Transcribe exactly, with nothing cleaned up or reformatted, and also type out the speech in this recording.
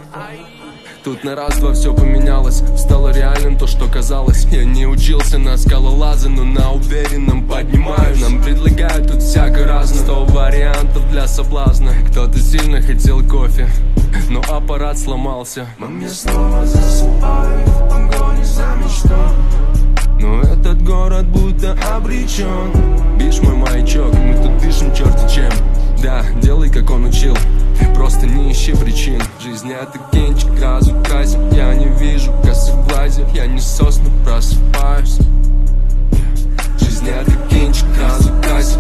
Тут на раз-два все поменялось, стало реальным то, что казалось. Я не учился на скалолаза, но на уверенном поднимаюсь. Нам предлагают тут всякое разное, сто вариантов для соблазна. Кто-то сильно хотел кофе, но аппарат сломался. Мам, я снова засыпаю в погоне за мечтой, но этот город будто обречен. Бишь мой маячок, мы тут дышим черти чем. Да, делай как он учил, просто не ищи причин. Жизнь это кинчик, разукрасив. Я не вижу косых глазьев, я не сосну просыпаюсь. Жизнь это кинчик, разукрасив.